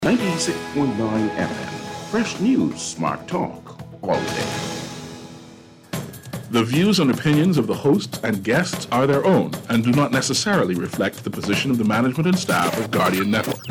96.9 FM. Fresh news, smart talk, all day. The views and opinions of the hosts and guests are their own and do not necessarily reflect the position of the management and staff of Guardian Network.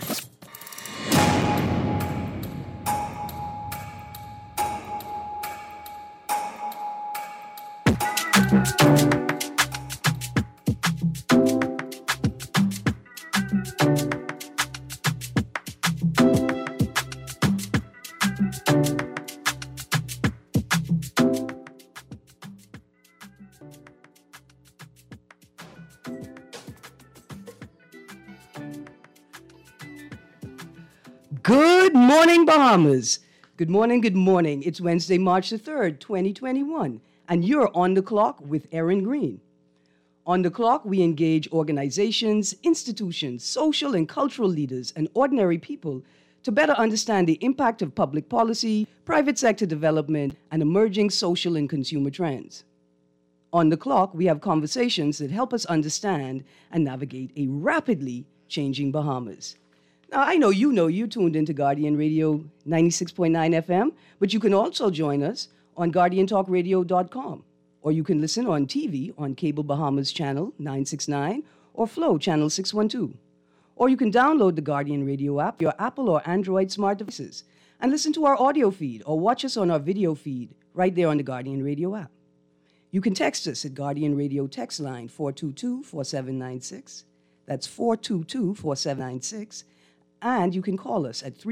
Good morning, Bahamas. Good morning, good morning. It's Wednesday, March the 3rd, 2021, and you're on the clock with Erin Green. On the clock, we engage organizations, institutions, social and cultural leaders, and ordinary people to better understand the impact of public policy, private sector development, and emerging social and consumer trends. On the clock, we have conversations that help us understand and navigate a rapidly changing Bahamas. Now, I know you tuned into Guardian Radio 96.9 FM, but you can also join us on GuardianTalkRadio.com, or you can listen on TV on Cable Bahamas Channel 969 or Flow Channel 612. Or you can download the Guardian Radio app, your Apple or Android smart devices, and listen to our audio feed or watch us on our video feed right there on the Guardian Radio app. You can text us at Guardian Radio text line 422-4796. That's 422-4796. And you can call us at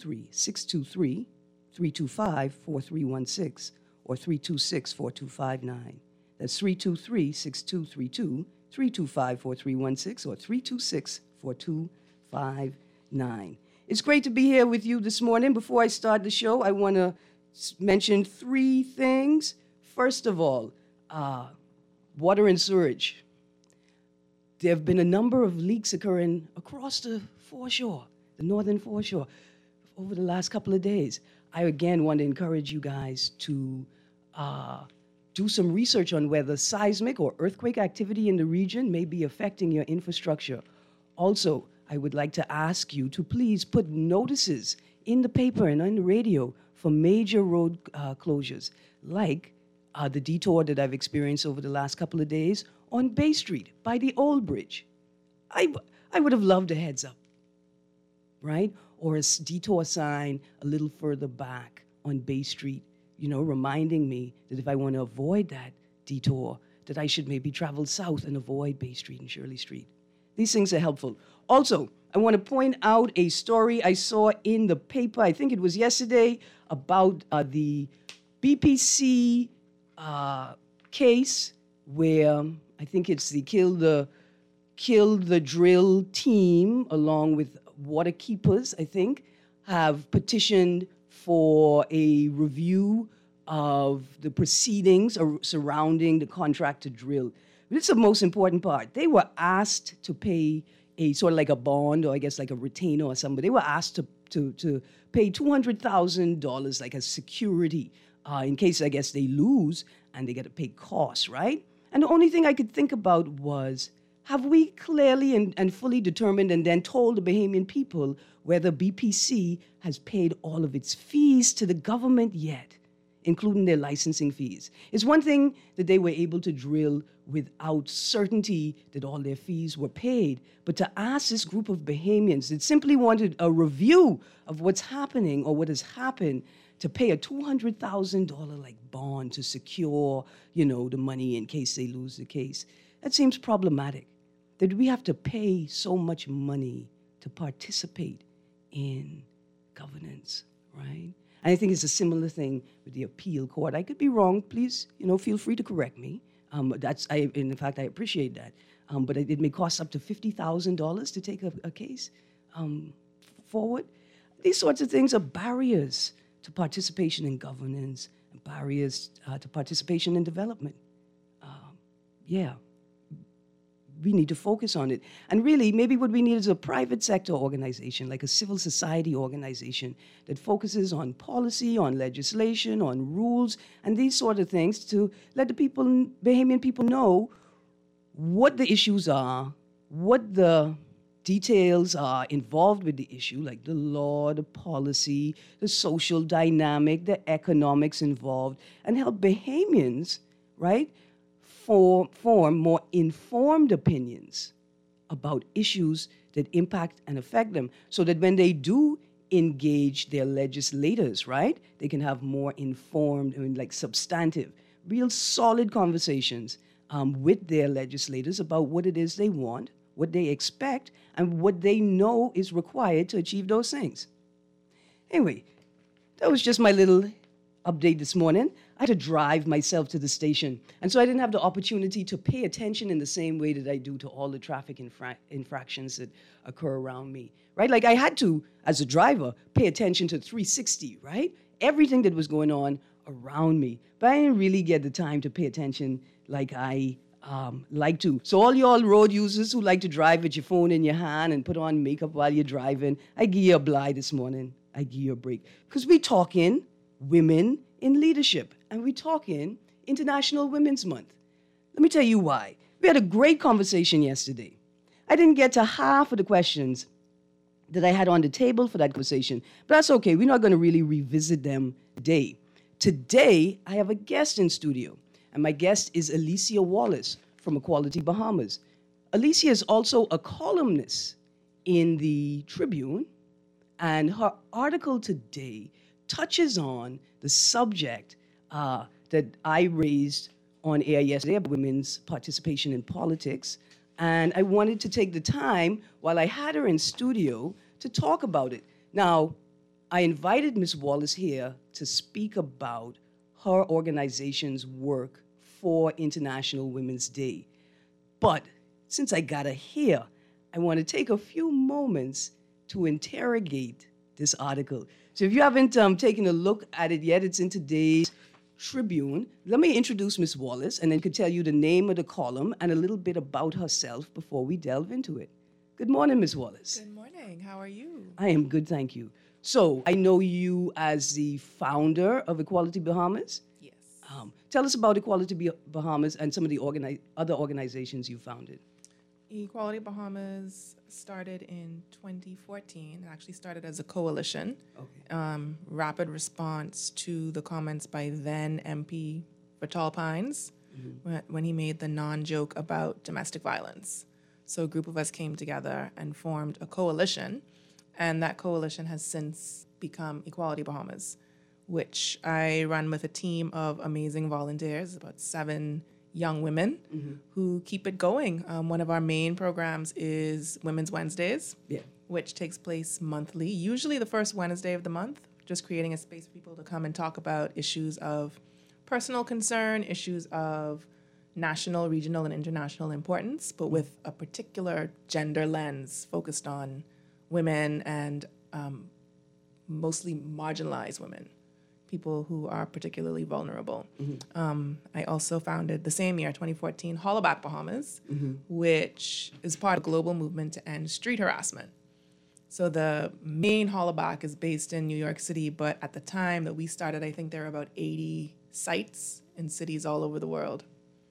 323-623-325-4316 or 326-4259. That's 323-6232, 325-4316 or 326-4259. It's great to be here with you this morning. Before I start the show, I want to mention three things. First of all, water and sewage. There have been a number of leaks occurring across the foreshore, the northern foreshore, over the last couple of days. I again want to encourage you guys to do some research on whether seismic or earthquake activity in the region may be affecting your infrastructure. Also, I would like to ask you to please put notices in the paper and on the radio for major road closures, like the detour that I've experienced over the last couple of days on Bay Street by the Old Bridge. I would have loved a heads up, right? Or a detour sign a little further back on Bay Street, reminding me that if I want to avoid that detour, that I should maybe travel south and avoid Bay Street and Shirley Street. These things are helpful. Also, I want to point out a story I saw in the paper, I think it was yesterday, about the BPC case where I think it's the Kill the Drill team, along with waterkeepers, I think, have petitioned for a review of the proceedings surrounding the contract to drill. This is the most important part. They were asked to pay a sort of like a bond, or I guess like a retainer or something. They were asked to pay $200,000 like as security in case, I guess, they lose and they got to pay costs, right? And the only thing I could think about was, have we clearly and fully determined and then told the Bahamian people whether BPC has paid all of its fees to the government yet, including their licensing fees? It's one thing that they were able to drill without certainty that all their fees were paid, but to ask this group of Bahamians that simply wanted a review of what's happening or what has happened to pay a $200,000 like bond to secure, the money in case they lose the case, that seems problematic. That we have to pay so much money to participate in governance, right? And I think it's a similar thing with the appeal court. I could be wrong. Please, feel free to correct me. In fact, I appreciate that. But it may cost up to $50,000 to take a case forward. These sorts of things are barriers to participation in governance and barriers to participation in development. We need to focus on it. And really, maybe what we need is a private sector organization, like a civil society organization that focuses on policy, on legislation, on rules, and these sort of things to let the Bahamian people know what the issues are, what the details are involved with the issue, like the law, the policy, the social dynamic, the economics involved, and help Bahamians, right, form more informed opinions about issues that impact and affect them, so that when they do engage their legislators, right, they can have more informed, like substantive, real solid conversations with their legislators about what it is they want, what they expect, and what they know is required to achieve those things. Anyway, that was just my little update this morning. I had to drive myself to the station, and so I didn't have the opportunity to pay attention in the same way that I do to all the traffic infractions that occur around me, right? Like I had to, as a driver, pay attention to 360, right? Everything that was going on around me, but I didn't really get the time to pay attention like I like to. So all y'all road users who like to drive with your phone in your hand and put on makeup while you're driving, I give you a blight this morning. I give you a break. Because we talking women in leadership, and we talking International Women's Month. Let me tell you why. We had a great conversation yesterday. I didn't get to half of the questions that I had on the table for that conversation, but that's okay. We're not going to really revisit them today. Today, I have a guest in studio, and my guest is Alicia Wallace from Equality Bahamas. Alicia is also a columnist in the Tribune, and her article today touches on the subject that I raised on air yesterday about women's participation in politics. And I wanted to take the time while I had her in studio to talk about it. Now, I invited Ms. Wallace here to speak about her organization's work for International Women's Day. But since I got her here, I want to take a few moments to interrogate this article. So if you haven't taken a look at it yet, it's in today's Tribune. Let me introduce Ms. Wallace, and then could tell you the name of the column and a little bit about herself before we delve into it. Good morning, Ms. Wallace. Good morning. How are you? I am good, thank you. So I know you as the founder of Equality Bahamas. Yes. Tell us about Equality Bahamas and some of the other organizations you founded. Equality Bahamas started in 2014. It actually started as a coalition. Okay. Rapid response to the comments by then MP for Tall Pines when he made the non-joke about domestic violence. So a group of us came together and formed a coalition, and that coalition has since become Equality Bahamas, which I run with a team of amazing volunteers, about 7 young women who keep it going. One of our main programs is Women's Wednesdays, which takes place monthly, usually the first Wednesday of the month, just creating a space for people to come and talk about issues of personal concern, issues of national, regional, and international importance, but with a particular gender lens focused on women and mostly marginalized women, people who are particularly vulnerable. I also founded the same year, 2014, Hollaback Bahamas, which is part of a global movement to end street harassment. So the main Hollaback is based in New York City, but at the time that we started, I think there were about 80 sites in cities all over the world.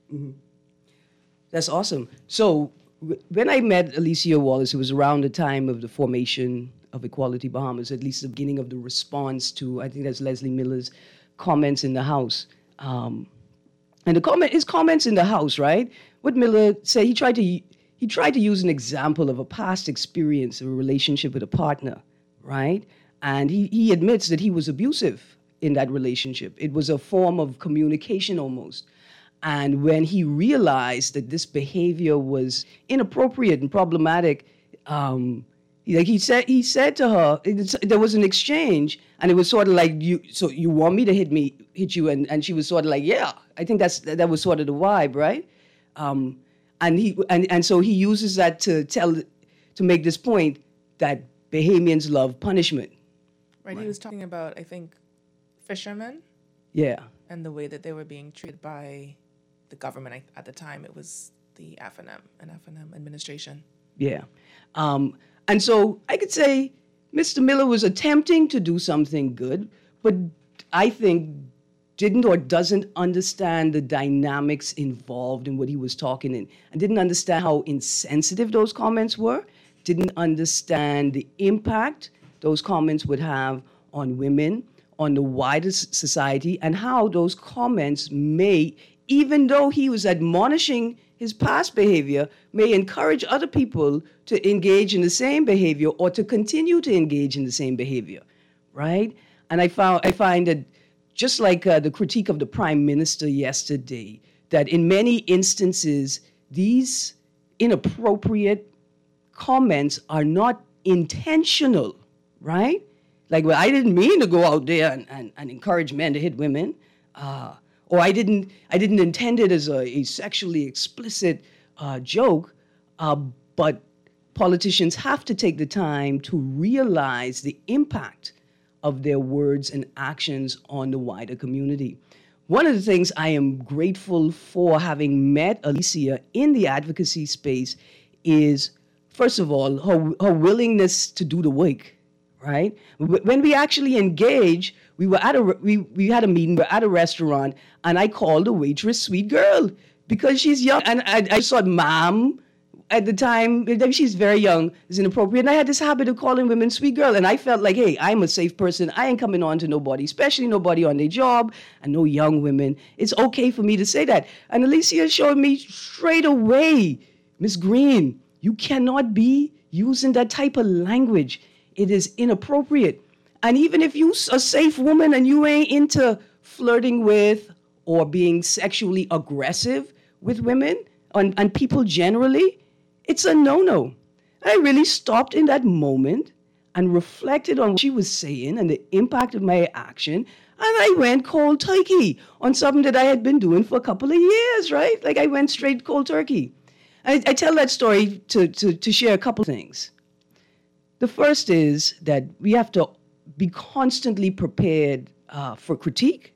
That's awesome. So when I met Alicia Wallace, it was around the time of the formation of Equality Bahamas, at least the beginning of the response to, I think that's Leslie Miller's comments in the House. And his comments in the House, right? What Miller said, he tried to use an example of a past experience of a relationship with a partner, right? And he admits that he was abusive in that relationship. It was a form of communication almost. And when he realized that this behavior was inappropriate and problematic, he said to her, there was an exchange, and it was sort of like, so you want me to hit you, and she was sort of like, yeah, I think that was sort of the vibe, right? And so he uses that to make this point that Bahamians love punishment. Right. He was talking about, I think, fishermen. Yeah. And the way that they were being treated by the government. At the time, it was the FNM administration. Yeah. And so I could say Mr. Miller was attempting to do something good, but I think didn't or doesn't understand the dynamics involved in what he was talking in, and didn't understand how insensitive those comments were, didn't understand the impact those comments would have on women, on the wider society, and how those comments may, even though he was admonishing his past behavior, may encourage other people to engage in the same behavior or to continue to engage in the same behavior, right? And I find that just like the critique of the Prime Minister yesterday, that in many instances, these inappropriate comments are not intentional, right? Like, well, I didn't mean to go out there and encourage men to hit women, or I didn't intend it as a sexually explicit joke, but politicians have to take the time to realize the impact of their words and actions on the wider community. One of the things I am grateful for having met Alicia in the advocacy space is, first of all, her willingness to do the work, right? When we actually engage, we had a meeting, we were at a restaurant, and I called the waitress sweet girl because she's young. And I thought, ma'am, at the time, she's very young, is inappropriate. And I had this habit of calling women sweet girl. And I felt like, hey, I'm a safe person. I ain't coming on to nobody, especially nobody on their job and no young women. It's okay for me to say that. And Alicia showed me straight away, Miss Green, you cannot be using that type of language. It is inappropriate. And even if you're a safe woman and you ain't into flirting with or being sexually aggressive with women and people generally, it's a no-no. I really stopped in that moment and reflected on what she was saying and the impact of my action, and I went cold turkey on something that I had been doing for a couple of years, right? Like I went straight cold turkey. I tell that story to share a couple things. The first is that we have to be constantly prepared for critique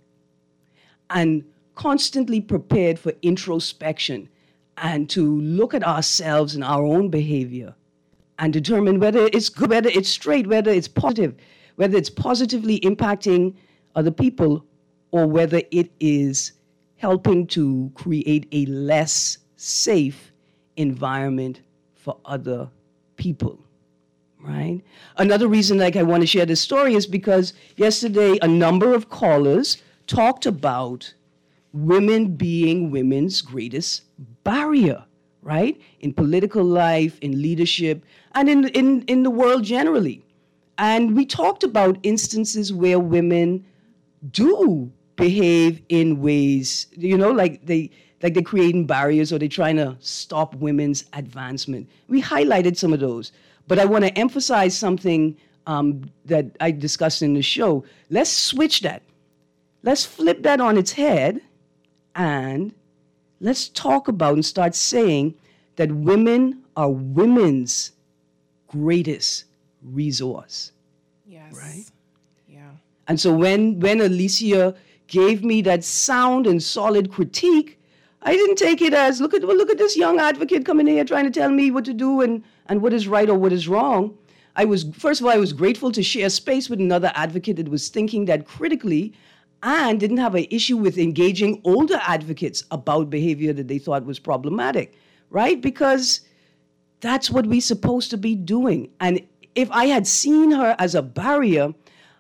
and constantly prepared for introspection and to look at ourselves and our own behavior and determine whether it's good, whether it's straight, whether it's positive, whether it's positively impacting other people, or whether it is helping to create a less safe environment for other people, right? Another reason I want to share this story is because yesterday a number of callers talked about women being women's greatest barrier, right? In political life, in leadership, and in the world generally. And we talked about instances where women do behave in ways, like they're creating barriers or they're trying to stop women's advancement. We highlighted some of those. But I want to emphasize something that I discussed in the show. Let's switch that. Let's flip that on its head, and let's talk about and start saying that women are women's greatest resource. Yes. Right? Yeah. And so when Alicia gave me that sound and solid critique, I didn't take it as, look at this young advocate coming here trying to tell me what to do and what is right or what is wrong. First of all, I was grateful to share space with another advocate that was thinking that critically and didn't have an issue with engaging older advocates about behavior that they thought was problematic, right? Because that's what we're supposed to be doing. And if I had seen her as a barrier,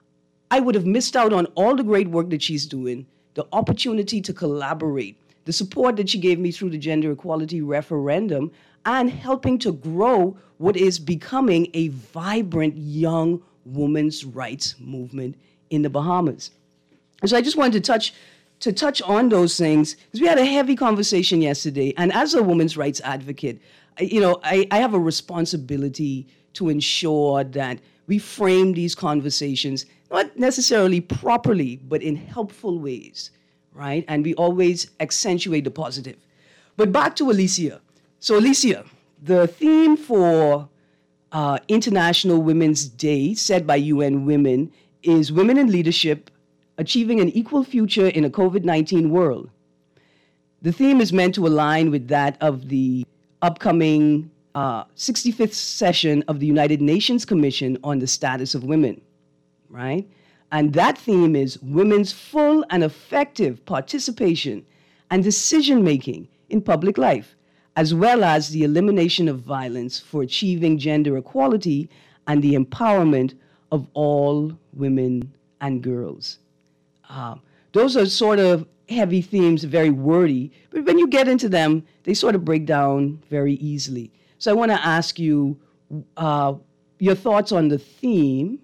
I would have missed out on all the great work that she's doing, the opportunity to collaborate, the support that she gave me through the gender equality referendum, and helping to grow what is becoming a vibrant young women's rights movement in the Bahamas. And so I just wanted to touch on those things because we had a heavy conversation yesterday. And as a women's rights advocate, I have a responsibility to ensure that we frame these conversations, not necessarily properly, but in helpful ways, right? And we always accentuate the positive. But back to Alicia. So Alicia, the theme for International Women's Day set by UN Women is Women in Leadership, Achieving an Equal Future in a COVID-19 World. The theme is meant to align with that of the upcoming 65th session of the United Nations Commission on the Status of Women, right? And that theme is women's full and effective participation and decision-making in public life, as well as the elimination of violence for achieving gender equality and the empowerment of all women and girls. Those are sort of heavy themes, very wordy, but when you get into them, they sort of break down very easily. So I want to ask you your thoughts on the theme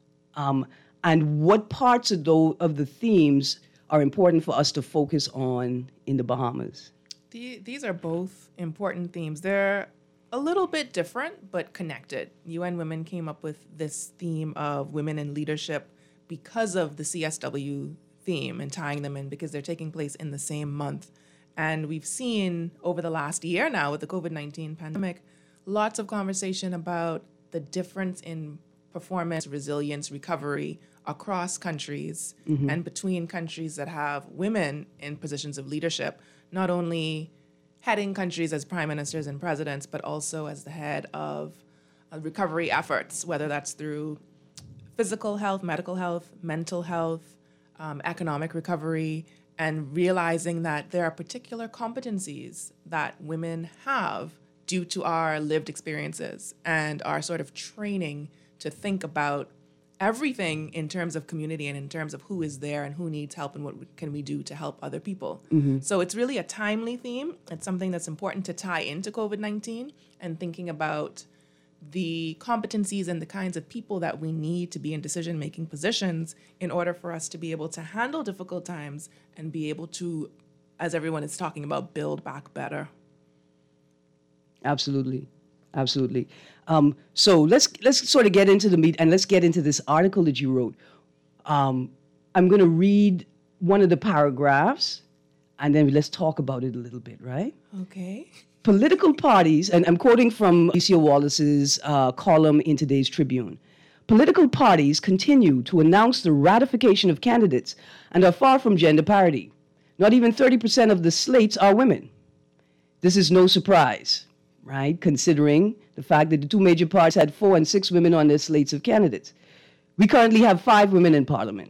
and what parts of the themes are important for us to focus on in the Bahamas. These are both important themes. They're a little bit different, but connected. UN Women came up with this theme of women in leadership because of the CSW theme and tying them in because they're taking place in the same month. And we've seen over the last year now with the COVID-19 pandemic, lots of conversation about the difference in performance, resilience, recovery across countries and between countries that have women in positions of leadership, not only heading countries as prime ministers and presidents, but also as the head of recovery efforts, whether that's through physical health, medical health, mental health, economic recovery, and realizing that there are particular competencies that women have due to our lived experiences and our sort of training to think about everything in terms of community and in terms of who is there and who needs help and what can we do to help other people. So it's really a timely theme. It's something that's important to tie into COVID-19 and thinking about the competencies and the kinds of people that we need to be in decision-making positions in order for us to be able to handle difficult times and be able to, as everyone is talking about, build back better. Absolutely. Absolutely. So let's sort of get into the meat and let's get into this article that you wrote. I'm going to read one of the paragraphs and then let's talk about it a little bit, right? Okay. Political parties, and I'm quoting from Alicia Wallace's column in today's Tribune. Political parties continue to announce the ratification of candidates and are far from gender parity. Not even 30% of the slates are women. This is no surprise, right? Considering the fact that the two major parties had 4 and 6 women on their slates of candidates. We currently have 5 women in parliament,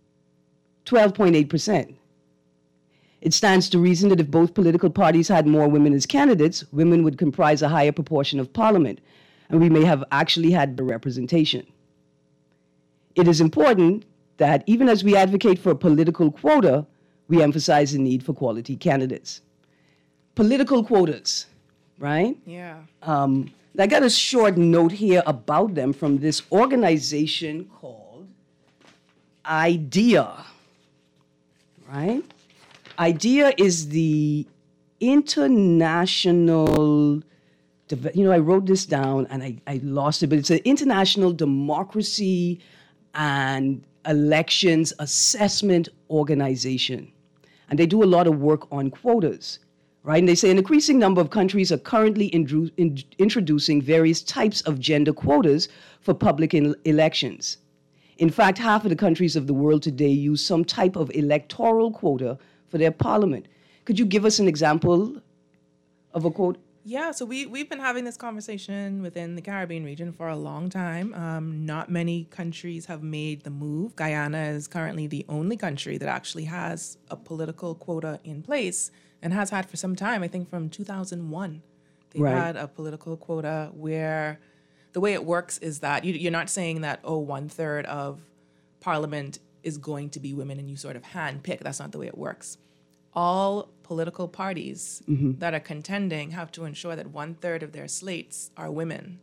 12.8%. It stands to reason that if both political parties had more women as candidates, women would comprise a higher proportion of parliament, and we may have actually had the representation. It is important that even as we advocate for a political quota, we emphasize the need for quality candidates. Political quotas, right? Yeah. I got a short note here about them from this organization called IDEA, right? IDEA is the international, I wrote this down and I lost it, but it's an international democracy and elections assessment organization. And they do a lot of work on quotas, right? And they say an increasing number of countries are currently introducing various types of gender quotas for public elections. In fact, half of the countries of the world today use some type of electoral quota for their parliament. Could you give us an example of a quote? Yeah, so we've been having this conversation within the Caribbean region for a long time. Not many countries have made the move. Guyana is currently the only country that actually has a political quota in place and has had for some time, I think from 2001. They've had a political quota where the way it works is that you're not saying that, 1/3 of parliament is going to be women and you sort of handpick. That's not the way it works. All political parties that are contending have to ensure that 1/3 of their slates are women.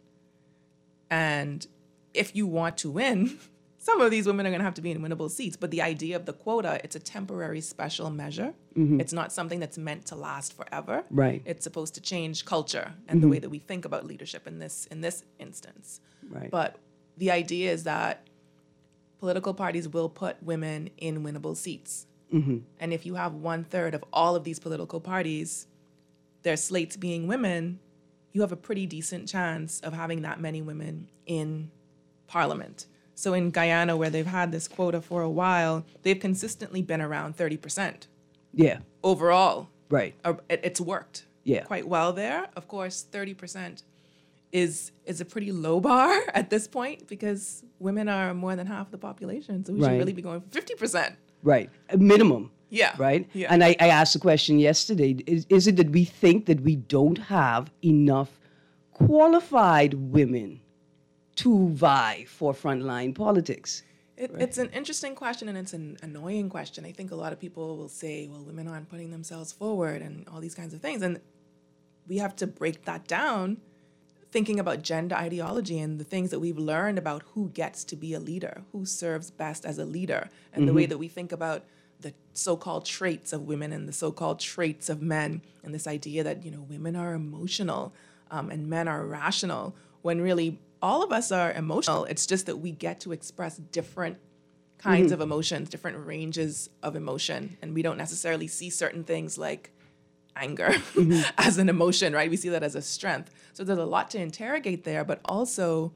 And if you want to win, some of these women are going to have to be in winnable seats. But the idea of the quota, it's a temporary special measure. It's not something that's meant to last forever. Right. It's supposed to change culture and the way that we think about leadership in this instance. Right. But the idea is that political parties will put women in winnable seats. And if you have 1/3 of all of these political parties, their slates being women, you have a pretty decent chance of having that many women in parliament. So in Guyana, where they've had this quota for a while, they've consistently been around 30%. Yeah. Overall. Right. It's worked quite well there. Of course, 30% is a pretty low bar at this point because women are more than half the population. So we should really be going for 50%. Right. A minimum. Yeah. Right? Yeah. And I asked the question yesterday, is it that we think that we don't have enough qualified women to vie for frontline politics? It's an interesting question, and it's an annoying question. I think a lot of people will say, well, women aren't putting themselves forward and all these kinds of things. And we have to break that down, thinking about gender ideology and the things that we've learned about who gets to be a leader, who serves best as a leader, and the way that we think about the so-called traits of women and the so-called traits of men, and this idea that, women are emotional and men are rational, when really all of us are emotional. It's just that we get to express different kinds of emotions, different ranges of emotion, and we don't necessarily see certain things like anger as an emotion, right? We see that as a strength. So there's a lot to interrogate there, but also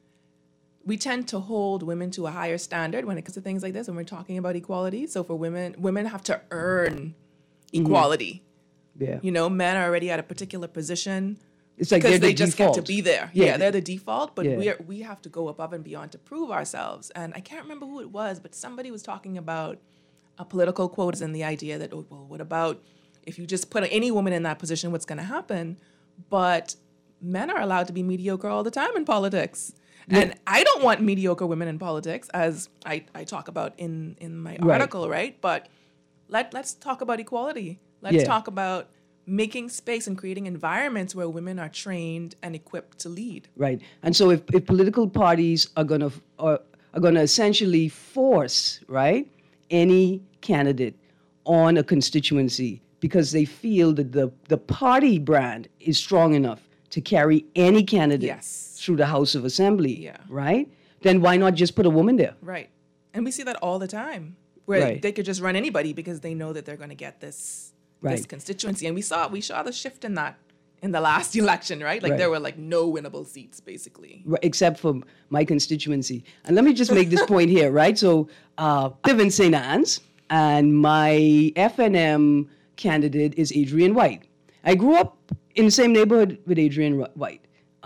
we tend to hold women to a higher standard when it comes to things like this, when we're talking about equality. So for women have to earn equality. Yeah. Men are already at a particular position It's like because they're they the just default. get to be there. Yeah. Yeah, they're the default, but Yeah. we have to go above and beyond to prove ourselves. And I can't remember who it was, but somebody was talking about political quotas and the idea that, what about if you just put any woman in that position, what's going to happen? But men are allowed to be mediocre all the time in politics. And I don't want mediocre women in politics, as I talk about in my article, right? But let's talk about equality. Let's talk about making space and creating environments where women are trained and equipped to lead. Right. And so if political parties are going to essentially force, right, any candidate on a constituency because they feel that the party brand is strong enough to carry any candidate through the House of Assembly, right? Then why not just put a woman there? Right. And we see that all the time, where they could just run anybody because they know that they're going to get this constituency. And we saw the shift in that in the last election, right? Like there were like no winnable seats, basically. Right, except for my constituency. And let me just make this point here, right? So I live in St. Anne's, and my FNM candidate is Adrian White. I grew up in the same neighborhood with Adrian White.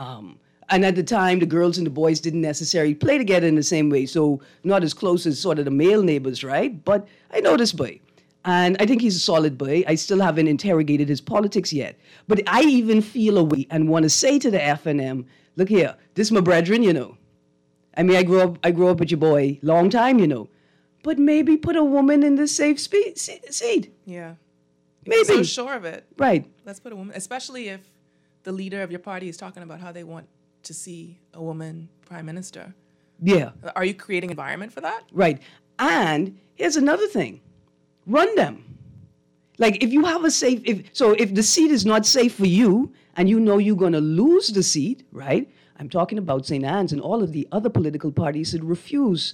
And at the time, the girls and the boys didn't necessarily play together in the same way, so not as close as sort of the male neighbors, right? But I know this boy, and I think he's a solid boy. I still haven't interrogated his politics yet. But I even feel a way and want to say to the FNM, look here, this is my brethren, I mean, I grew up with your boy, long time, But maybe put a woman in the safe seat. Yeah. Maybe. So sure of it. Right. Let's put a woman, especially if the leader of your party is talking about how they want to see a woman prime minister. Yeah. Are you creating an environment for that? Right. And here's another thing. Run them. Like if you have if the seat is not safe for you and you know you're going to lose the seat, right? I'm talking about St. Anne's and all of the other political parties that refuse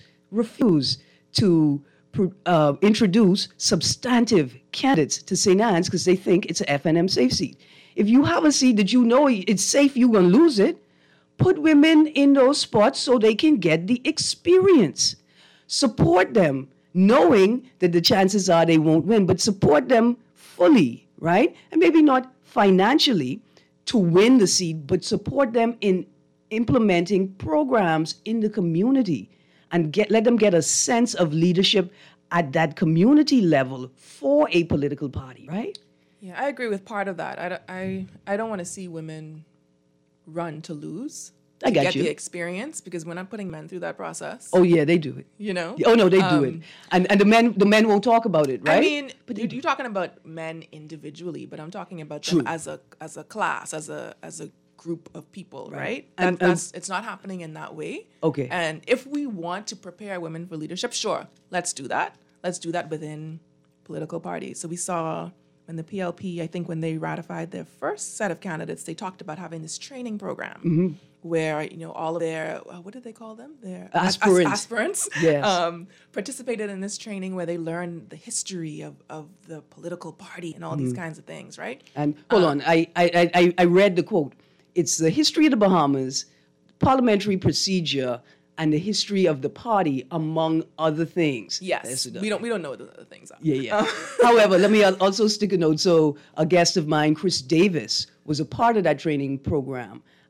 to introduce substantive candidates to St. Anne's because they think it's an FNM safe seat. If you have a seat that you know it's safe, you're going to lose it, put women in those spots so they can get the experience. Support them, knowing that the chances are they won't win, but support them fully, right? And maybe not financially to win the seat, but support them in implementing programs in the community and let them get a sense of leadership at that community level for a political party, right? Yeah, I agree with part of that. I don't want to see women run to lose to get the experience, because we're not putting men through that process. Oh yeah, they do it. Oh no, they do it, and the men won't talk about it, right? I mean, but you're talking about men individually, but I'm talking about them as a class, as a group of people, right? It's not happening in that way. Okay. And if we want to prepare women for leadership, sure, let's do that. Let's do that within political parties. So we saw when the PLP, I think when they ratified their first set of candidates, they talked about having this training program where, all of their, what did they call them? Their aspirants participated in this training where they learned the history of the political party and all these kinds of things, right? And hold on, I read the quote. It's the history of the Bahamas, parliamentary procedure, and the history of the party, among other things. Yes, we don't know what the other things are. Yeah. However, let me also stick a note. So a guest of mine, Chris Davis, was a part of that training program.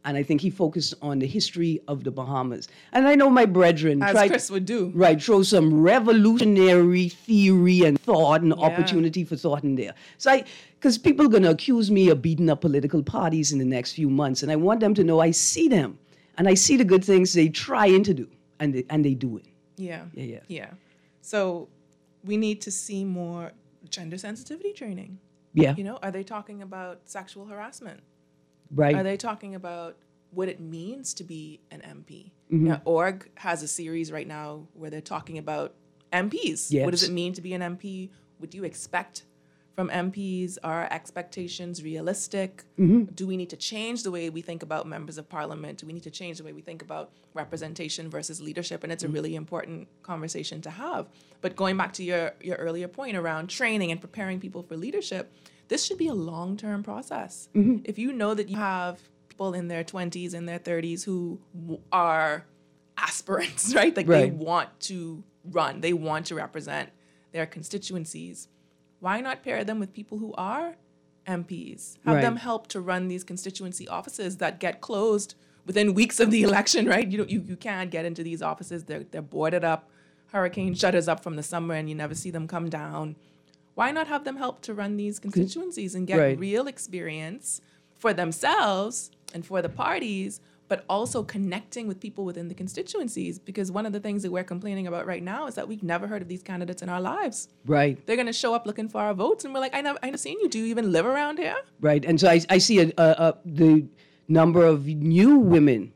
And I think he focused on the history of the Bahamas. And I know my brethren As tried Chris would do. right, throw some revolutionary theory and thought and opportunity for thought in there. So because people are going to accuse me of beating up political parties in the next few months, and I want them to know I see them, and I see the good things they trying to do, and they do it. Yeah. So we need to see more gender sensitivity training. Yeah, You know, are they talking about sexual harassment? right. Are they talking about what it means to be an MP? Mm-hmm. Now, Org has a series right now where they're talking about MPs. Yes. What does it mean to be an MP? What do you expect from MPs? Are our expectations realistic? Mm-hmm. Do we need to change the way we think about members of parliament? Do we need to change the way we think about representation versus leadership? And it's a really important conversation to have. But going back to your earlier point around training and preparing people for leadership, this should be a long-term process. If you know that you have people in their 20s and their 30s who are aspirants, right? Like they Right. want to run, they want to represent their constituencies. Why not pair them with people who are MPs? Have Right. them help to run these constituency offices that get closed within weeks of the election, right? You can't get into these offices. They're boarded up. Hurricane shutters up from the summer and you never see them come down. Why not have them help to run these constituencies and get Right. real experience for themselves and for the parties, but also connecting with people within the constituencies? Because one of the things that we're complaining about right now is that we've never heard of these candidates in our lives. Right. They're going to show up looking for our votes, and we're like, I never seen you. Do you even live around here? Right. And so I see the number of new women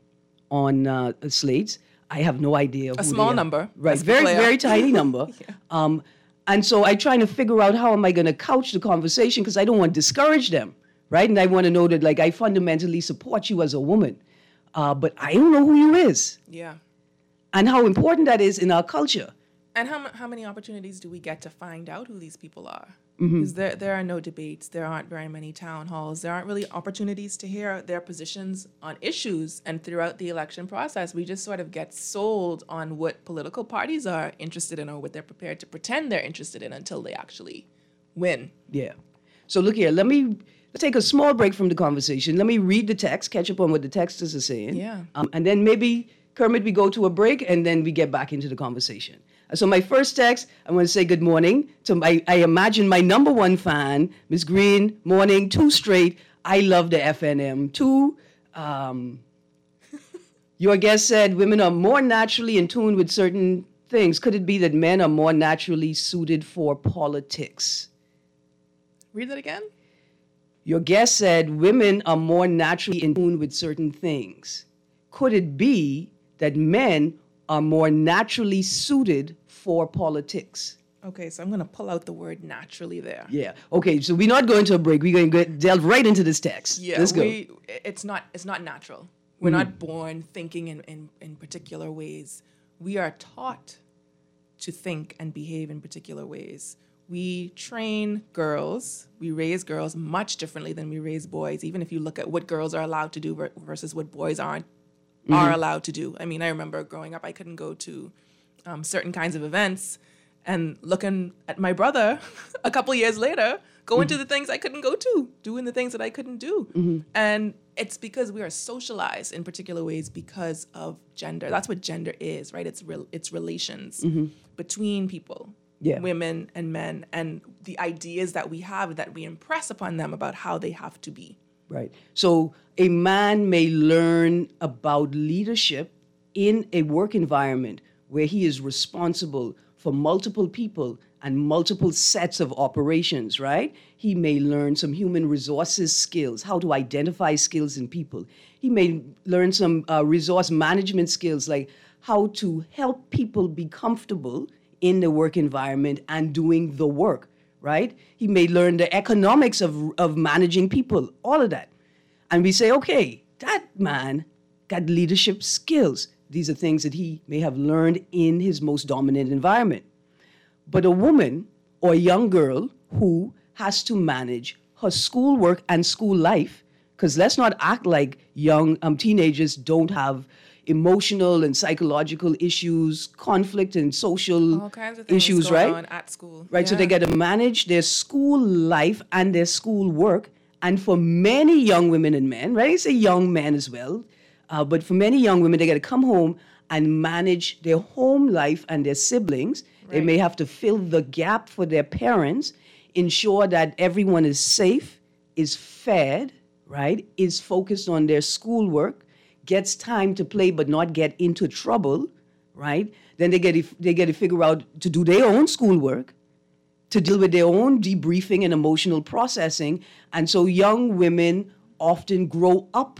on slates. I have no idea. A small number. Right. Let's be Very, clear. very tiny number. And so I'm trying to figure out how am I going to couch the conversation because I don't want to discourage them. Right. And I want to know that, like, I fundamentally support you as a woman. But I don't know who you is Yeah. and how important that is in our culture. And how many opportunities do we get to find out who these people are? Mm-hmm. Because there are no debates, there aren't very many town halls, there aren't really opportunities to hear their positions on issues. And throughout the election process, we just sort of get sold on what political parties are interested in or what they're prepared to pretend they're interested in until they actually win. Yeah. So look here, let's take a small break from the conversation. Let me read the text, catch up on what the texters are saying. Yeah. And then maybe, Kermit, we go to a break and then we get back into the conversation. So my first text, I want to say good morning to I imagine my number one fan, Ms. Green, morning, 2 straight. I love the FNM. 2, your guest said women are more naturally in tune with certain things. Could it be that men are more naturally suited for politics? Read that again. Your guest said women are more naturally in tune with certain things. Could it be that men are more naturally suited for politics? Okay, so I'm going to pull out the word naturally there. Yeah. Okay, so we're not going to a break. We're going to delve right into this text. Yeah, Let's go. It's not natural. We're not born thinking in particular ways. We are taught to think and behave in particular ways. We train girls, we raise girls much differently than we raise boys, even if you look at what girls are allowed to do versus what boys are allowed to do. I mean, I remember growing up, I couldn't go to certain kinds of events, and looking at my brother a couple years later, going to the things I couldn't go to, doing the things that I couldn't do. And it's because we are socialized in particular ways because of gender. That's what gender is, right? It's relations between people. Yeah. Women and men, and the ideas that we have that we impress upon them about how they have to be. Right. So a man may learn about leadership in a work environment where he is responsible for multiple people and multiple sets of operations, right? He may learn some human resources skills, how to identify skills in people. He may learn some resource management skills, like how to help people be comfortable in the work environment and doing the work, right? He may learn the economics of managing people, all of that. And we say, okay, that man got leadership skills. These are things that he may have learned in his most dominant environment. But a woman or a young girl who has to manage her schoolwork and school life, because let's not act like young teenagers don't have emotional and psychological issues, conflict and social All kinds of things issues, going right? on at school. Right, so they got to manage their school life and their school work And for many young women and men, right? I say young men as well, but for many young women, they got to come home and manage their home life and their siblings. They may have to fill the gap for their parents, ensure that everyone is safe, is fed, right? Is focused on their schoolwork, gets time to play but not get into trouble, right? Then they get to figure out to do their own schoolwork, to deal with their own debriefing and emotional processing. And so young women often grow up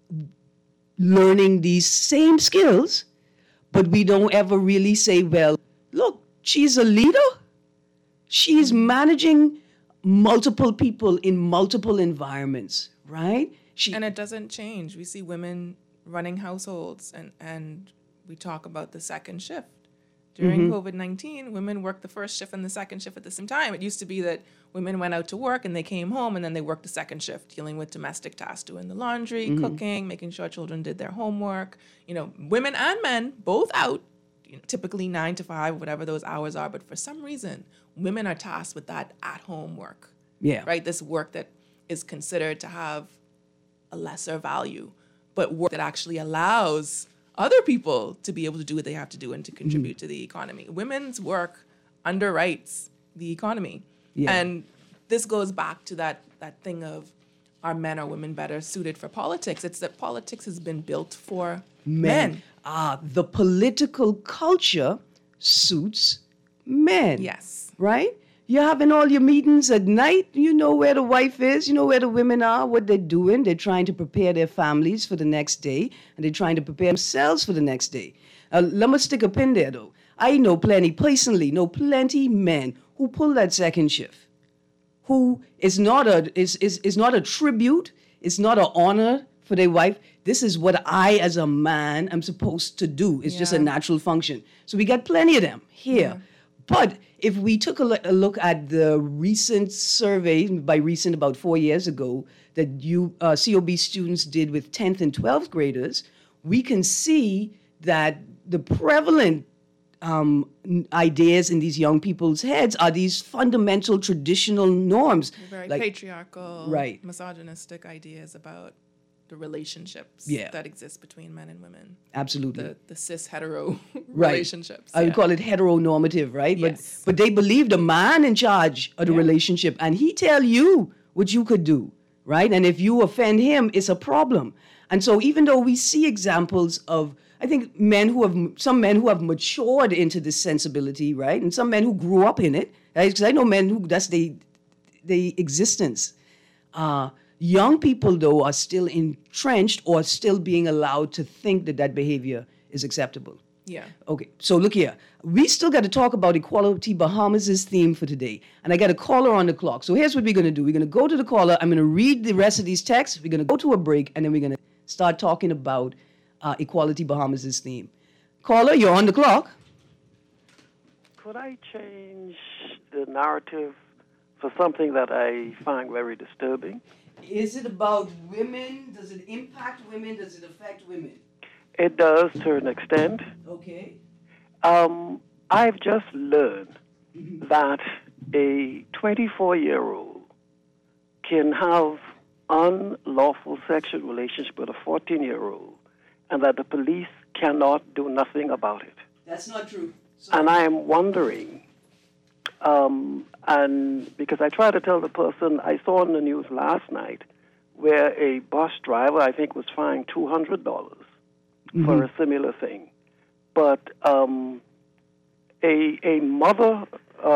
learning these same skills, but we don't ever really say, well, look, she's a leader. She's managing multiple people in multiple environments, right? And it doesn't change. We see women running households, and we talk about the second shift. During COVID-19, women worked the first shift and the second shift at the same time. It used to be that women went out to work and they came home and then they worked the second shift, dealing with domestic tasks, doing the laundry, cooking, making sure children did their homework. You know, women and men both out, typically 9 to 5, whatever those hours are. But for some reason, women are tasked with that at-home work. Yeah. Right? This work that is considered to have a lesser value, but work that actually allows other people to be able to do what they have to do and to contribute to the economy. Women's work underwrites the economy. Yeah. And this goes back to that thing of, are men or women better suited for politics? It's that politics has been built for men. The political culture suits men. Yes. Right? You're having all your meetings at night. You know where the wife is. You know where the women are, what they're doing. They're trying to prepare their families for the next day, and they're trying to prepare themselves for the next day. Let me stick a pin there, though. I personally know plenty men who pull that second shift, who is not a tribute, it's not an honor for their wife. This is what I, as a man, am supposed to do. It's just a natural function. So we got plenty of them here. But if we took a look at the recent survey, by recent, about 4 years ago, that COB students did with 10th and 12th graders, we can see that the prevalent ideas in these young people's heads are these fundamental traditional norms. Very like, patriarchal, right. misogynistic ideas about the relationships that exist between men and women. Absolutely. The cis hetero right. relationships. I would call it heteronormative, right? Yes. But they believe the man in charge of the relationship, and he tell you what you could do, right? And if you offend him, it's a problem. And so even though we see examples of, I think, some men who have matured into this sensibility, right? And some men who grew up in it, right? Because I know men who that's the existence. Young people, though, are still entrenched or still being allowed to think that behavior is acceptable. Yeah. Okay, so look here. We still got to talk about Equality Bahamas' theme for today. And I got a caller on the clock. So here's what we're going to do. We're going to go to the caller. I'm going to read the rest of these texts. We're going to go to a break, and then we're going to start talking about Equality Bahamas' theme. Caller, you're on the clock. Could I change the narrative for something that I find very disturbing? Is it about women? Does it impact women? Does it affect women? It does to an extent. Okay. I've just learned that a 24-year-old can have unlawful sexual relationship with a 14-year-old, and that the police cannot do nothing about it. That's not true. And I am wondering, and because I tried to tell the person, I saw on the news last night where a bus driver, I think, was fined $200 for a similar thing. But a mother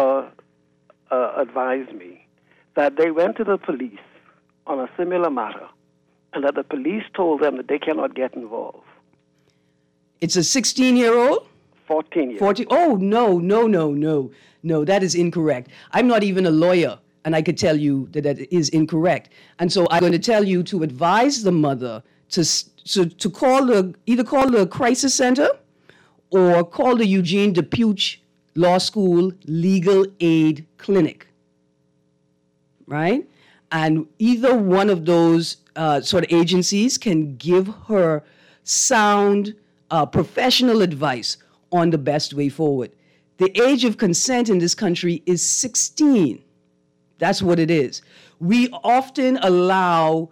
advised me that they went to the police on a similar matter, and that the police told them that they cannot get involved. It's a 16-year-old? 14 years. 14. Oh, no, that is incorrect. I'm not even a lawyer, and I could tell you that is incorrect. And so I'm going to tell you to advise the mother to either call the crisis center or call the Eugene DePuch Law School Legal Aid Clinic, right? And either one of those sort of agencies can give her sound professional advice on the best way forward. The age of consent in this country is 16. That's what it is. we often allow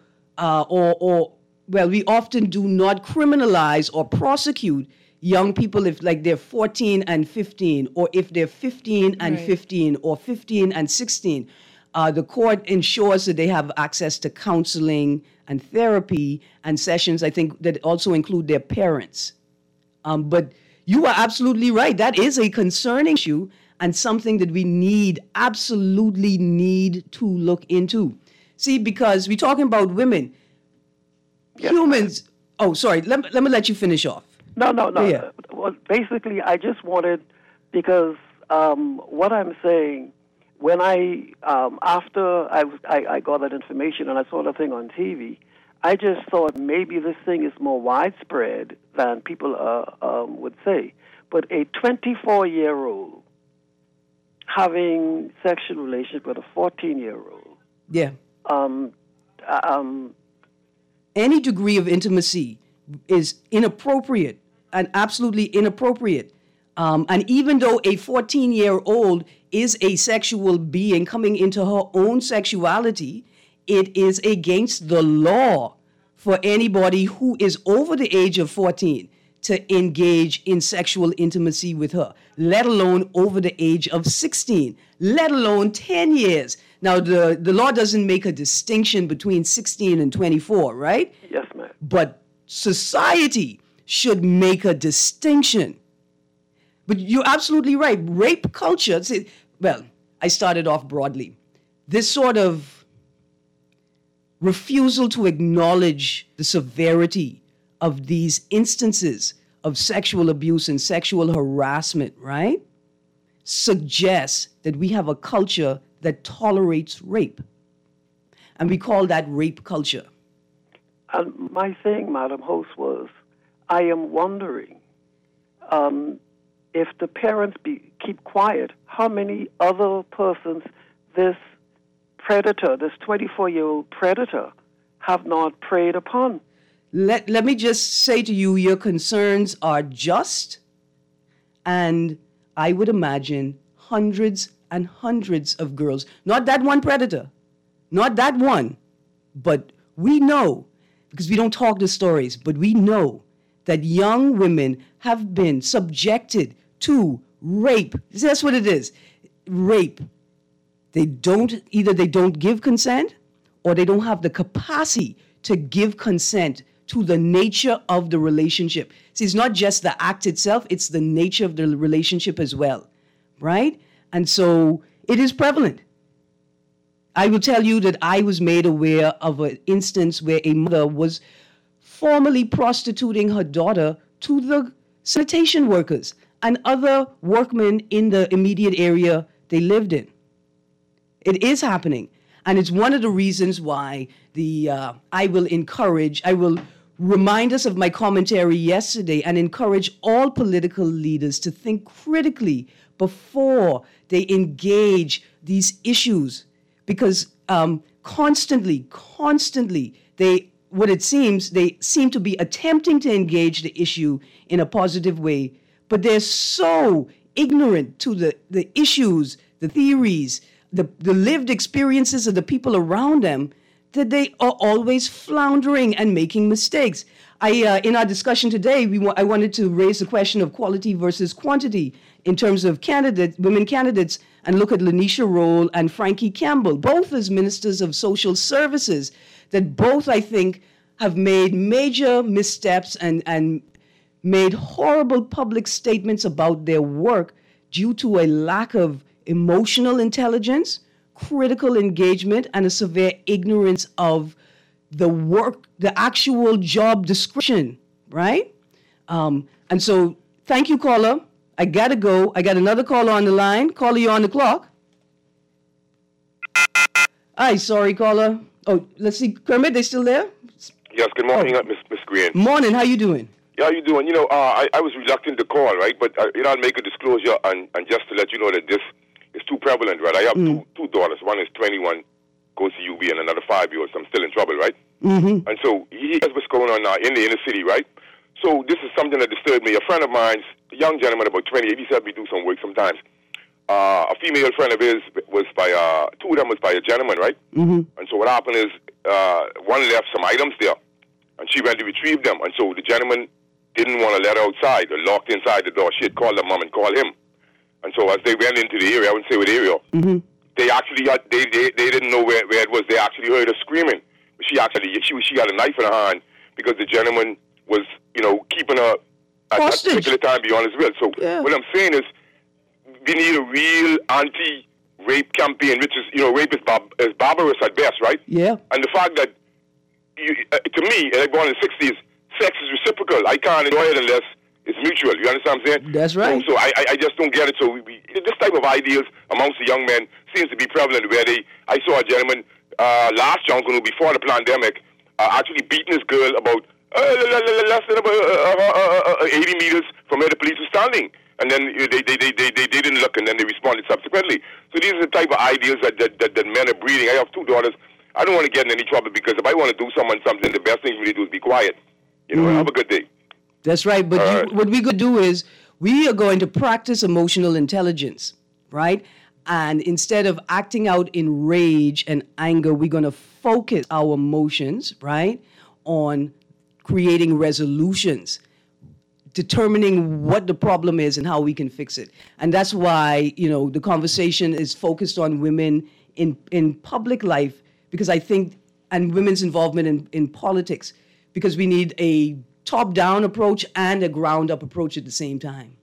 we often do not criminalize or prosecute young people if like they're 14 and 15, or if they're 15 and 15, or 15 and 16. The court ensures that they have access to counseling and therapy and sessions, I think, that also include their parents. But you are absolutely right. That is a concerning issue and something that we absolutely need to look into. See, because we're talking about women. Yes, humans. Oh, sorry. Let me let you finish off. No. Yeah. Well, basically, I just wanted, because what I'm saying, when after I got that information and I saw the thing on TV, I just thought maybe this thing is more widespread than people would say. But a 24-year-old having sexual relations with a 14-year-old. Yeah. Any degree of intimacy is inappropriate and absolutely inappropriate. And even though a 14-year-old is a sexual being coming into her own sexuality, it is against the law for anybody who is over the age of 14 to engage in sexual intimacy with her, let alone over the age of 16, let alone 10 years. Now, the law doesn't make a distinction between 16 and 24, right? Yes, ma'am. But society should make a distinction. But you're absolutely right. Rape culture, I started off broadly. This sort of refusal to acknowledge the severity of these instances of sexual abuse and sexual harassment, right, suggests that we have a culture that tolerates rape. And we call that rape culture. And my thing, Madam Host, was I am wondering if the parents keep quiet, how many other persons this predator, this 24-year-old predator, have not preyed upon. Let me just say to you, your concerns are just, and I would imagine hundreds and hundreds of girls, not that one predator, not that one, but we know, because we don't talk the stories, but we know that young women have been subjected to rape. That's what it is, rape. Either they don't give consent, or they don't have the capacity to give consent to the nature of the relationship. See, it's not just the act itself, it's the nature of the relationship as well, right? And so it is prevalent. I will tell you that I was made aware of an instance where a mother was formally prostituting her daughter to the sanitation workers and other workmen in the immediate area they lived in. It is happening. And it's one of the reasons why I will remind us of my commentary yesterday and encourage all political leaders to think critically before they engage these issues. Because constantly, they seem to be attempting to engage the issue in a positive way, but they're so ignorant to the issues, the theories, the lived experiences of the people around them, that they are always floundering and making mistakes. In our discussion today, I wanted to raise the question of quality versus quantity in terms of women candidates, and look at Lanisha Roll and Frankie Campbell, both as ministers of social services, that both, I think, have made major missteps and made horrible public statements about their work due to a lack of emotional intelligence, critical engagement, and a severe ignorance of the work, the actual job description, right? And so, thank you, caller. I gotta go. I got another caller on the line. Caller, you on the clock. Hi, sorry, caller. Oh, let's see. Kermit, they still there? Yes, good morning, Miss Green. Morning, how you doing? Yeah, how you doing? I was reluctant to call, right? But, I'll make a disclosure, and just to let you know that this is too prevalent, right? I have two daughters. One is 21, goes to UB, and another 5-year-old, so I'm still in trouble, right? Mm-hmm. And so he has what's going on now in the inner city, right? So this is something that disturbed me. A friend of mine, a young gentleman, about 28, he said we do some work sometimes. a female friend of his was by, two of them was by a gentleman, right? Mm-hmm. And so what happened is one left some items there, and she went to retrieve them. And so the gentleman didn't want to let her outside, or locked inside the door. She had called her mom and called him. And so as they went into the area, I wouldn't say what area, they actually they didn't know where it was. They actually heard her screaming. She had a knife in her hand because the gentleman was, keeping her at that particular time beyond his will. So what I'm saying is, we need a real anti-rape campaign, which is, rape is barbarous at best, right? Yeah. And the fact that, to me, like born in the 60s, sex is reciprocal. I can't enjoy it unless it's mutual. You understand what I'm saying? That's right. So I just don't get it. So this type of ideas amongst the young men seems to be prevalent. Where I saw a gentleman last Jungle before the pandemic actually beating his girl about less than about 80 meters from where the police were standing. And then they didn't look, and then they responded subsequently. So these are the type of ideas that men are breeding. I have two daughters. I don't want to get in any trouble because if I want to do something, the best thing for me to do is be quiet. Have a good day. That's right. But what we could do is we are going to practice emotional intelligence, right? And instead of acting out in rage and anger, we're going to focus our emotions, right, on creating resolutions, determining what the problem is and how we can fix it. And that's why, the conversation is focused on women in public life, because I think, and women's involvement in politics, because we need a top-down approach and a ground-up approach at the same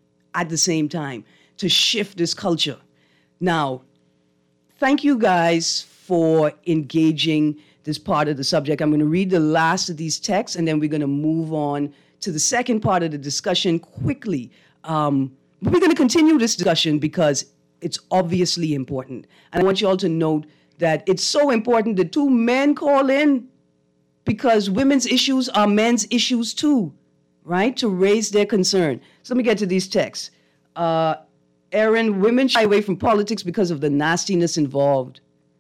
time, to shift this culture. Now, thank you guys for engaging this part of the subject. I'm going to read the last of these texts, and then we're going to move on to the second part of the discussion quickly. But we're going to continue this discussion because it's obviously important. And I want you all to note that it's so important that two men call in, because women's issues are men's issues too, right? To raise their concern. So let me get to these texts. Aaron, women shy away from politics because of the nastiness involved.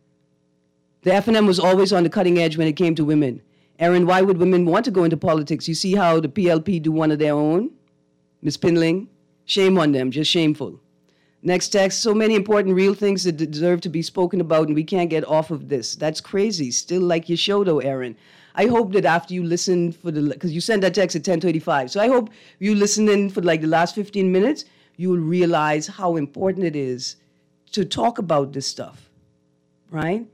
The F&M was always on the cutting edge when it came to women. Aaron, why would women want to go into politics? You see how the PLP do one of their own? Ms. Pinling, shame on them, just shameful. Next text, so many important real things that deserve to be spoken about, and we can't get off of this. That's crazy. Still like your show, though, Aaron. I hope that after you listen because you sent that text at 10:35, so I hope you listen in for the last 15 minutes, you will realize how important it is to talk about this stuff, right?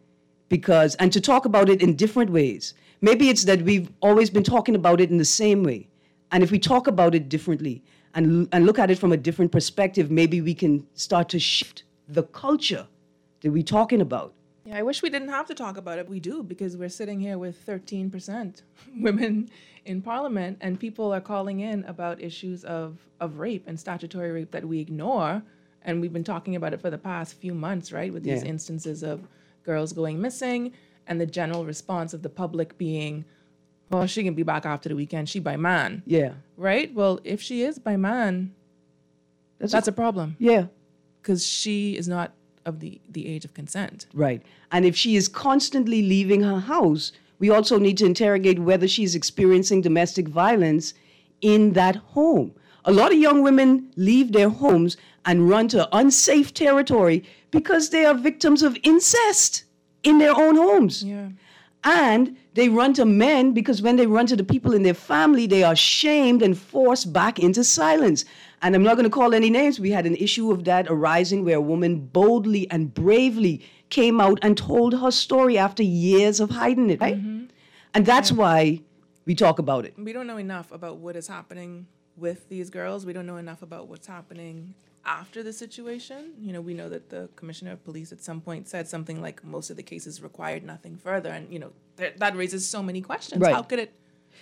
And to talk about it in different ways. Maybe it's that we've always been talking about it in the same way. And if we talk about it differently and look at it from a different perspective, maybe we can start to shift the culture that we're talking about. Yeah, I wish we didn't have to talk about it. We do, because we're sitting here with 13% women in parliament, and people are calling in about issues of rape and statutory rape that we ignore. And we've been talking about it for the past few months, right? With these instances of girls going missing, and the general response of the public being, well, she can be back after the weekend. She by man. Yeah. Right? Well, if she is by man, that's a problem. Yeah. Because she is not of the age of consent. Right. And if she is constantly leaving her house, we also need to interrogate whether she's experiencing domestic violence in that home. A lot of young women leave their homes and run to unsafe territory because they are victims of incest in their own homes. Yeah. And they run to men because when they run to the people in their family, they are shamed and forced back into silence. And I'm not going to call any names. We had an issue of that arising where a woman boldly and bravely came out and told her story after years of hiding it, right? Mm-hmm. And that's why we talk about it. We don't know enough about what is happening with these girls. We don't know enough about what's happening after the situation. We know that the commissioner of police at some point said something like most of the cases required nothing further. And, that raises so many questions. Right. How could it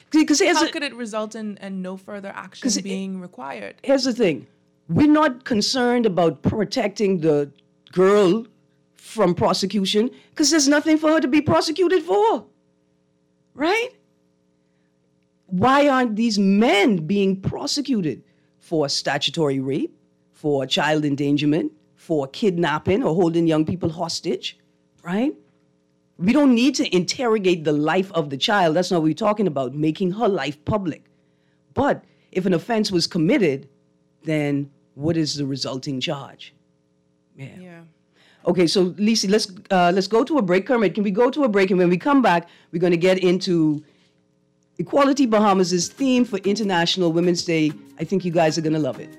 result in no further action being required? Here's the thing. We're not concerned about protecting the girl from prosecution because there's nothing for her to be prosecuted for. Right? Why aren't these men being prosecuted for statutory rape, for child endangerment, for kidnapping or holding young people hostage, right? We don't need to interrogate the life of the child. That's not what we're talking about, making her life public. But if an offense was committed, then what is the resulting charge? Yeah. Okay, so Lisi, let's go to a break. Kermit, can we go to a break? And when we come back, we're going to get into Equality Bahamas' theme for International Women's Day. I think you guys are going to love it.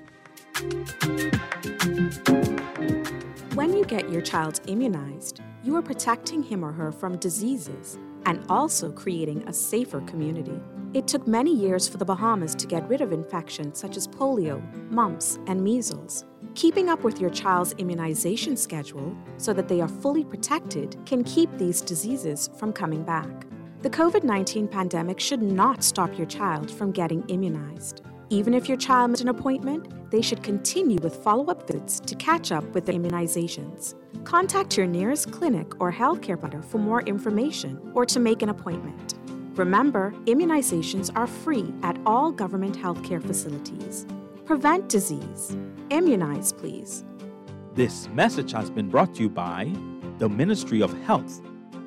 When you get your child immunized, you are protecting him or her from diseases and also creating a safer community. It took many years for the Bahamas to get rid of infections such as polio, mumps, and measles. Keeping up with your child's immunization schedule so that they are fully protected can keep these diseases from coming back. The COVID-19 pandemic should not stop your child from getting immunized. Even if your child missed an appointment, they should continue with follow-up visits to catch up with their immunizations. Contact your nearest clinic or healthcare provider for more information or to make an appointment. Remember, immunizations are free at all government healthcare facilities. Prevent disease. Immunize, please. This message has been brought to you by the Ministry of Health.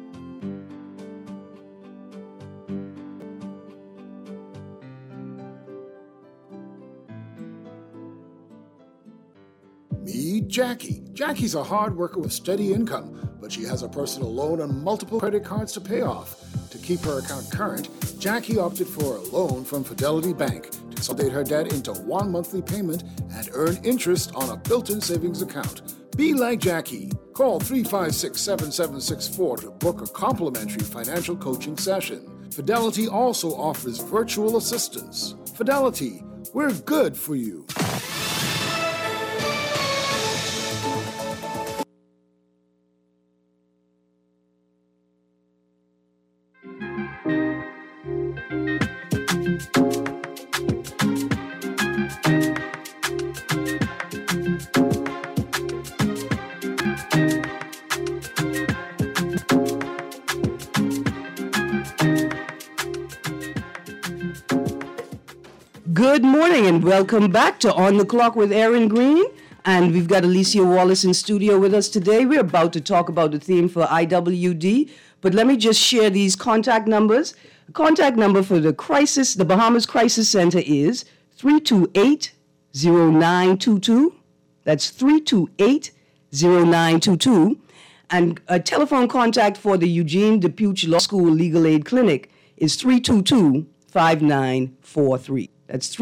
Meet Jackie. Jackie's a hard worker with steady income, but she has a personal loan and multiple credit cards to pay off. To keep her account current, Jackie opted for a loan from Fidelity Bank to consolidate her debt into one monthly payment and earn interest on a built-in savings account. Be like Jackie. Call 356-7764 to book a complimentary financial coaching session. Fidelity also offers virtual assistance. Fidelity, we're good for you. Good morning and welcome back to On the Clock with Aaron Green. And we've got Alicia Wallace in studio with us today. We're about to talk about the theme for IWD, but let me just share these contact numbers. The contact number for the Bahamas Crisis Center is 328-0922. That's 328-0922. And a telephone contact for the Eugene DePuch Law School Legal Aid Clinic is 322-5943. That's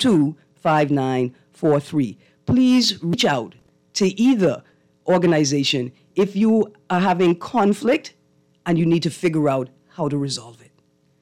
322-5943. Please reach out to either organization if you are having conflict and you need to figure out how to resolve it.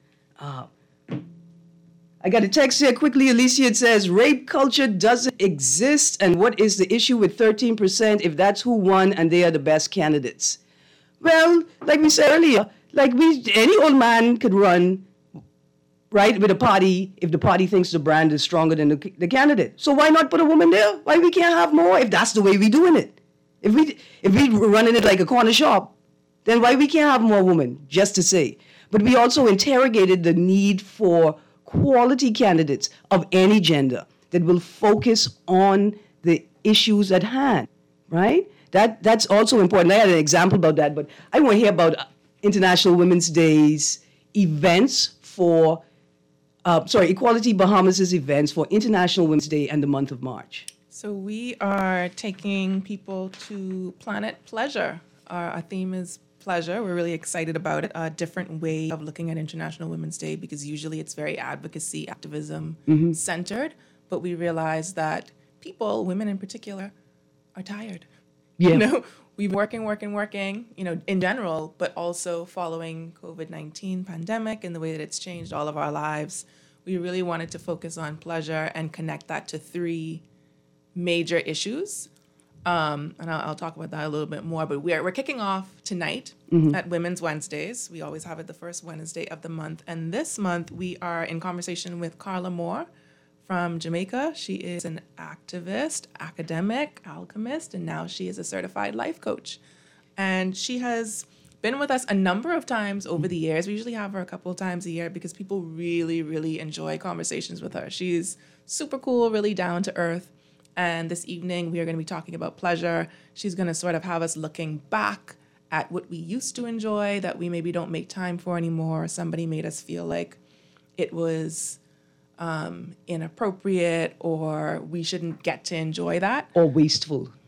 I got a text here quickly, Alicia. It says, rape culture doesn't exist, and what is the issue with 13% if that's who won and they are the best candidates? Well, like we said earlier, any old man could run, right, with a party if the party thinks the brand is stronger than the candidate. So why not put a woman there? Why we can't have more if that's the way we're doing it? If we running it like a corner shop, then why we can't have more women, just to say. But we also interrogated the need for quality candidates of any gender that will focus on the issues at hand, right? That's also important. I had an example about that, but I want to hear about International Women's Day's events for, Equality Bahamas' events for International Women's Day and the month of March. So we are taking people to Planet Pleasure. Our theme is pleasure. We're really excited about it. A different way of looking at International Women's Day, because usually it's very advocacy, activism centered. But we realize that people, women in particular, are tired. Yeah. We've been working, in general, but also following COVID-19 pandemic and the way that it's changed all of our lives. We really wanted to focus on pleasure and connect that to three major issues. And I'll talk about that a little bit more, but we're kicking off tonight at Women's Wednesdays. We always have it the first Wednesday of the month. And this month we are in conversation with Carla Moore from Jamaica. She is an activist, academic, alchemist, and now she is a certified life coach. And she has been with us a number of times over the years. We usually have her a couple of times a year because people really, really enjoy conversations with her. She's super cool, really down to earth. And this evening, we are going to be talking about pleasure. She's going to sort of have us looking back at what we used to enjoy that we maybe don't make time for anymore. Somebody made us feel like it was inappropriate or we shouldn't get to enjoy that. Or wasteful.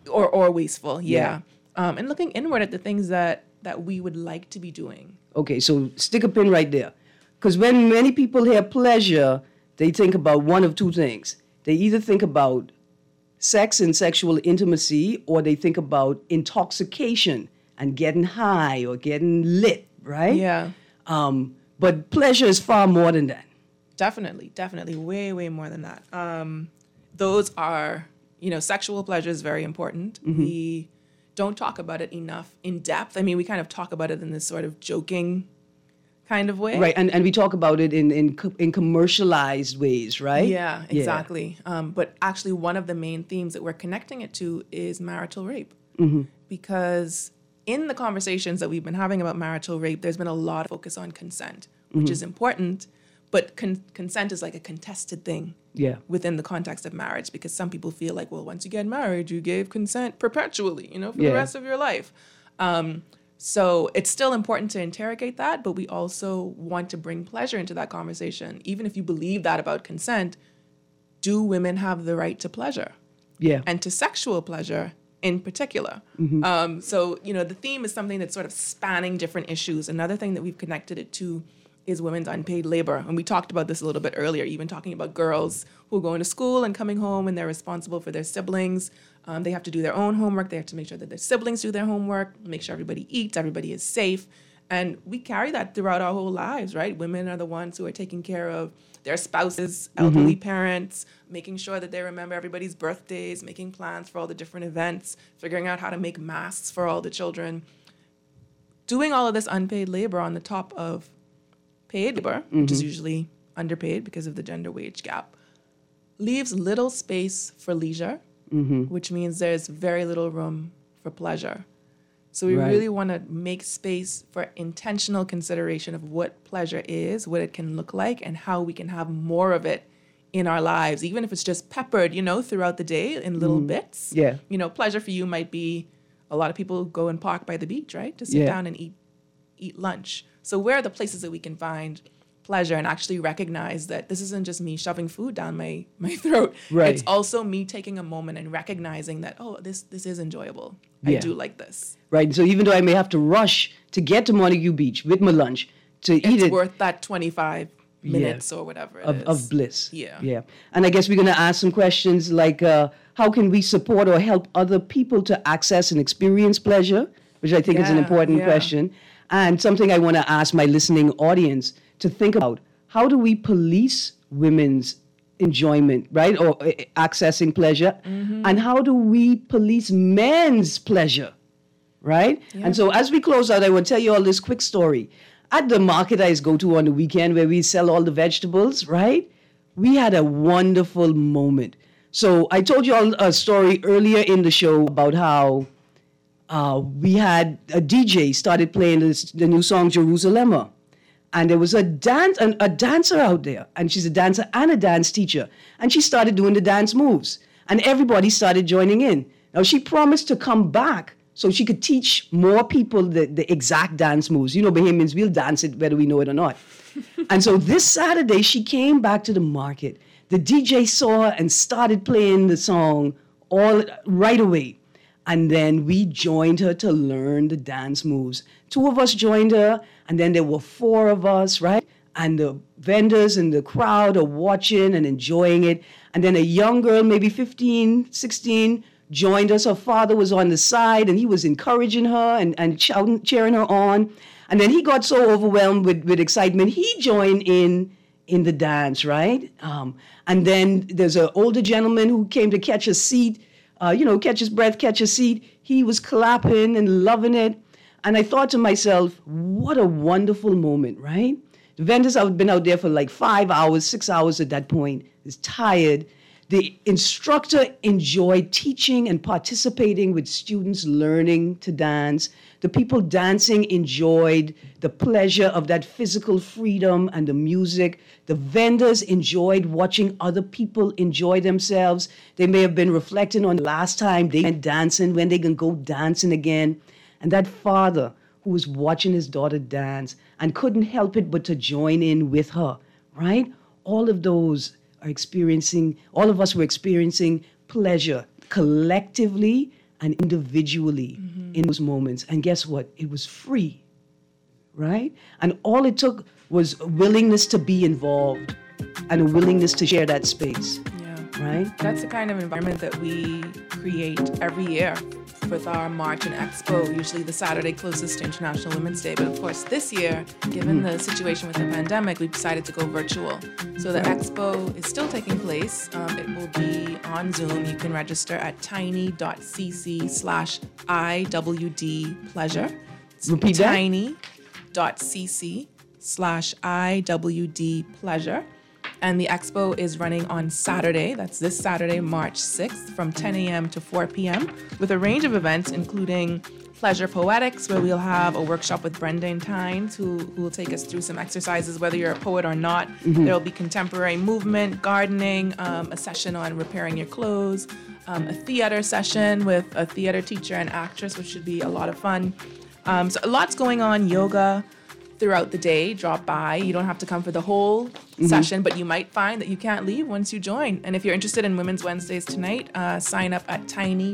or wasteful. Yeah. And looking inward at the things that we would like to be doing. Okay, so stick a pin right there. Because when many people hear pleasure, they think about one of two things. They either think about sex and sexual intimacy, or they think about intoxication and getting high or getting lit, right? Yeah. But pleasure is far more than that. Definitely. Way, way more than that. Those are, sexual pleasure is very important. Mm-hmm. We don't talk about it enough in depth. I mean, we kind of talk about it in this sort of joking kind of way. Right, and we talk about it in commercialized ways, right? Yeah, exactly. But actually, one of the main themes that we're connecting it to is marital rape. Mm-hmm. Because in the conversations that we've been having about marital rape, there's been a lot of focus on consent, which is important, but consent is like a contested thing within the context of marriage, because some people feel like, well, once you get married, you gave consent perpetually, for the rest of your life. So it's still important to interrogate that, but we also want to bring pleasure into that conversation. Even if you believe that about consent, do women have the right to pleasure? Yeah. And to sexual pleasure in particular. So, the theme is something that's sort of spanning different issues. Another thing that we've connected it to is women's unpaid labor. And we talked about this a little bit earlier, even talking about girls who are going to school and coming home and they're responsible for their siblings. They have to do their own homework. They have to make sure that their siblings do their homework, make sure everybody eats, everybody is safe. And we carry that throughout our whole lives, right? Women are the ones who are taking care of their spouses, elderly parents, making sure that they remember everybody's birthdays, making plans for all the different events, figuring out how to make masks for all the children. Doing all of this unpaid labor on the top of paid labor, which is usually underpaid because of the gender wage gap, leaves little space for leisure, which means there's very little room for pleasure. So we really want to make space for intentional consideration of what pleasure is, what it can look like, and how we can have more of it in our lives, even if it's just peppered, throughout the day in little bits. Yeah. Pleasure for you might be, a lot of people go and park by the beach, right? To sit down and eat lunch. So where are the places that we can find pleasure and actually recognize that this isn't just me shoving food down my throat. Right. It's also me taking a moment and recognizing that, oh, this is enjoyable. I do like this. Right. So even though I may have to rush to get to Montague Beach with my lunch to eat it. It's worth that 25 minutes or whatever it is. Of bliss. Yeah. Yeah. And I guess we're going to ask some questions like, how can we support or help other people to access and experience pleasure, which I think is an important question. And something I want to ask my listening audience to think about. How do we police women's enjoyment, right? Or accessing pleasure? And how do we police men's pleasure, right? Yeah. And so as we close out, I will tell you all this quick story. At the market I go to on the weekend where we sell all the vegetables, right? We had a wonderful moment. So I told you all a story earlier in the show about how we had a DJ started playing the new song Jerusalem. And there was a dancer out there, and she's a dancer and a dance teacher. And she started doing the dance moves, and everybody started joining in. Now, she promised to come back so she could teach more people the exact dance moves. Bahamians, we'll dance it whether we know it or not. And so this Saturday, she came back to the market. The DJ saw her and started playing the song all right away. And then we joined her to learn the dance moves. 2 of us joined her, and then there were 4 of us, right? And the vendors and the crowd are watching and enjoying it. And then a young girl, maybe 15, 16, joined us. Her father was on the side, and he was encouraging her and shouting, cheering her on. And then he got so overwhelmed with excitement, he joined in the dance, right? And then there's an older gentleman who came to catch a seat, catch his breath, catch a seat. He was clapping and loving it. And I thought to myself, what a wonderful moment, right? The vendors have been out there for like 5 hours, 6 hours at that point, is tired. The instructor enjoyed teaching and participating with students learning to dance. The people dancing enjoyed the pleasure of that physical freedom and the music. The vendors enjoyed watching other people enjoy themselves. They may have been reflecting on the last time they went dancing, when they can go dancing again. And that father who was watching his daughter dance and couldn't help it but to join in with her, right? All of us were experiencing pleasure collectively and individually in those moments. And guess what? It was free, right? And all it took was a willingness to be involved and a willingness to share that space, right? That's the kind of environment that we create every year with our March and Expo, usually the Saturday closest to International Women's Day. But of course, this year, given the situation with the pandemic, we decided to go virtual. So the Expo is still taking place. It will be on Zoom. You can register at tiny.cc/IWD-pleasure. Repeat that. tiny.cc/IWD-pleasure. And the expo is running on Saturday, that's this Saturday, March 6th, from 10 a.m. to 4 p.m., with a range of events, including Pleasure Poetics, where we'll have a workshop with Brendan Tynes, who will take us through some exercises, whether you're a poet or not. There'll be contemporary movement, gardening, a session on repairing your clothes, a theater session with a theater teacher and actress, which should be a lot of fun. So a lot's going on, yoga throughout the day. Drop by. You don't have to come for the whole session, but you might find that you can't leave once you join. And if you're interested in Women's Wednesdays tonight, sign up at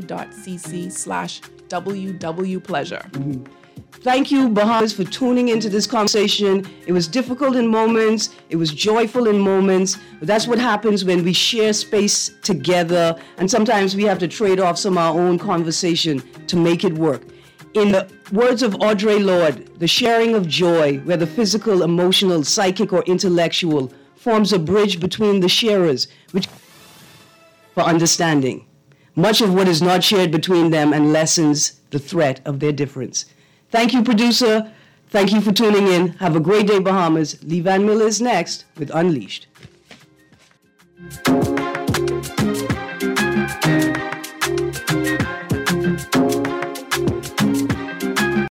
tiny.cc/WW-pleasure. Thank you, Bahamas, for tuning into this conversation. It was difficult in moments. It was joyful in moments. But that's what happens when we share space together. And sometimes we have to trade off some of our own conversation to make it work. In the words of Audre Lorde, the sharing of joy, whether physical, emotional, psychic, or intellectual, forms a bridge between the sharers, which for understanding much of what is not shared between them and lessens the threat of their difference. Thank you, producer. Thank you for tuning in. Have a great day, Bahamas. Lee Van Miller is next with Unleashed.